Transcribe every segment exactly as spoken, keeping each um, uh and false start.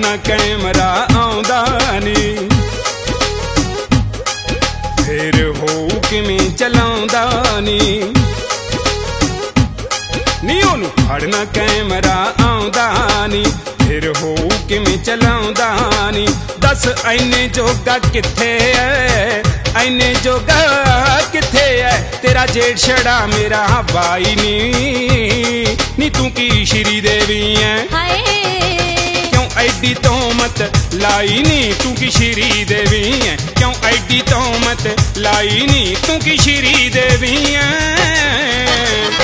फड़ना camera आउंदा नी, फिर हो किवें चलाउंदा नी, नी ओनू फड़ना कैमरा आउंदा नी, फिर हो किवें चलाउंदा नी। दस ऐने जोगा किथे है, ऐने जोगा किथे है, तेरा जेठ छड़ा मेरा भाई नी, नी तू की श्री देवी है, क्यों ऐडी तोहमत लाई नी, तू की श्री देवी है, क्यों ऐडी तोहमत लाई नी, तू की श्री देवी है।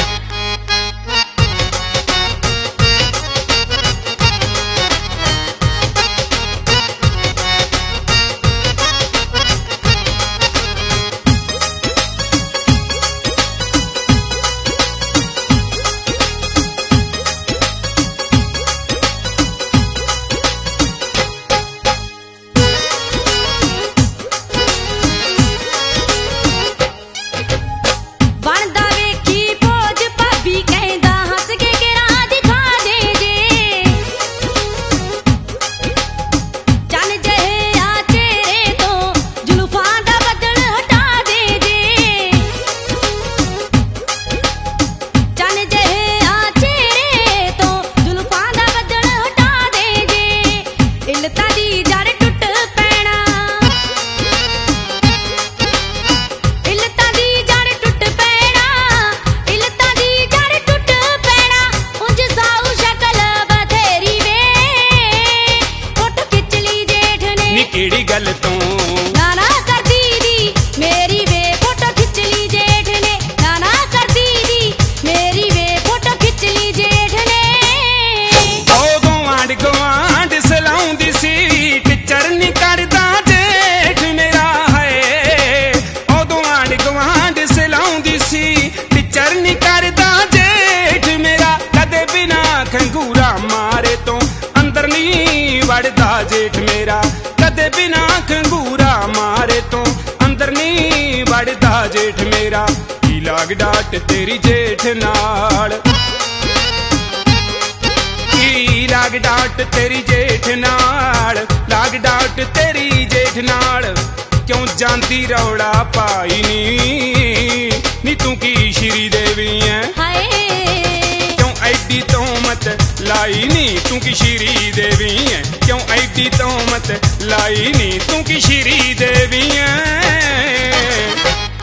गल तो नाना कर दीदी मेरी वे फोटो खिंच ली जेठ ने, नाना कर दीदी मेरी वे फोटो खिंच ली जेठ ने। ओ गवांड गवांड सलाउंदी सी, टिचर नी करदा जेठ मेरा है, ओ गवांड गवांड सलाउंदी सी, टिचर नी करदा जेठ मेरा, कदे बिना खंगूरा मारे तो अंदर नी वड़दा जेठ मेरा, कदे बिना खंगूरा मारे तो अंदर नी वड़दा जेठ मेरा। की लाग डाट तेरी जेठ नाल, की लाग डाट तेरी जेठ नाल, लाग डाट तेरी जेठ नाल, क्यों जानती रौड़ा पाई नी, नी तू की श्री देवी है, क्यों ऐडी तोहमत लाई नी, तू की श्री देवी है, क्यों ऐडी तोहमत लाई नी, तू की श्री देवी है।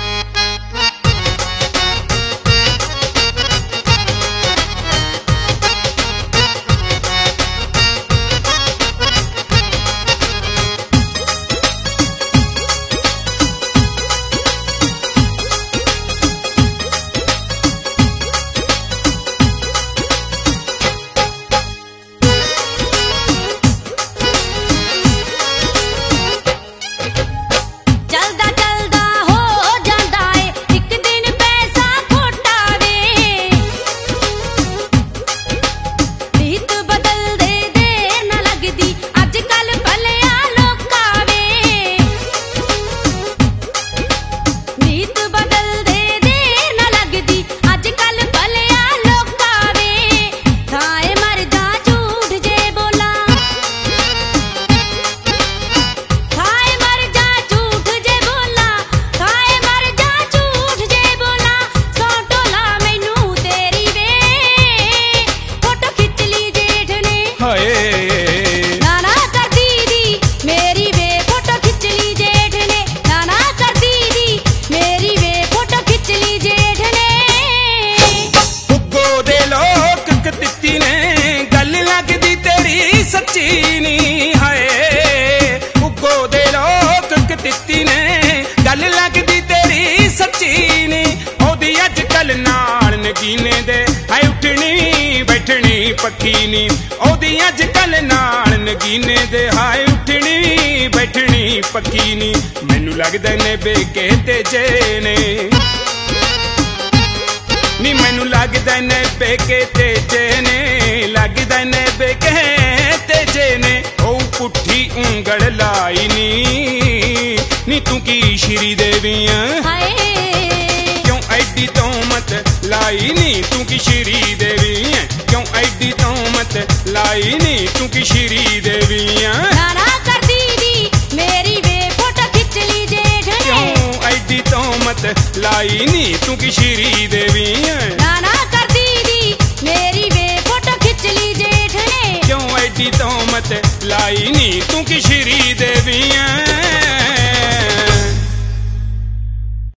नाना कर दीदी मेरी वे फोटो खिंच ली जेठ ने, नाना कर दीदी मेरी वे फोटो खिंच ली जेठ ने। उगो दे लोक कतित्ती ने गल लगदी तेरी सच्ची नी है, उगो दे लोक कतित्ती ने गल लगदी तेरी सच्ची नी, ओदी अजकल नाल नगीने दे है उठनी बैठनी पक्की नी, ओदी अजकल नाल नगीने दे हाय उठनी बैठनी पक्की नी। मैनू लगदा ने बेके तेजे ने, नी मैनू लगदा ने बेके तेजे ने, लगदा ने बेके तेजे ने, ओ पुट्ठी उंगल लाई नी, नी तू की श्री देवी है, क्यों ऐडी तोहमत लाई नी, तू की श्री देवी है, क्यों ਐਡੀ ਤੌਮਤ ਲਾਈ ਨੀ ਤੂੰ ਕਿ ਸ਼੍ਰੀ ਦੇਵੀਆਂ ਨਾ ਨਾ ਕਰ ਦੀਦੀ ਮੇਰੀ ਵੇ ਫੋਟੋ ਖਿੱਚ ਲਈ ਜੇਠ ਨੇ ਕਿਉਂ ਐਡੀ ਤੌਮਤ ਲਾਈ ਨੀ ਤੂੰ ਕਿ ਸ਼੍ਰੀ ਦੇਵੀਆਂ ਨਾ ਨਾ ਕਰ ਦੀਦੀ ਮੇਰੀ ਵੇ ਫੋਟੋ ਖਿੱਚ ਲਈ ਜੇਠ ਨੇ ਕਿਉਂ ਐਡੀ ਤੌਮਤ ਲਾਈ ਨੀ ਤੂੰ ਕਿ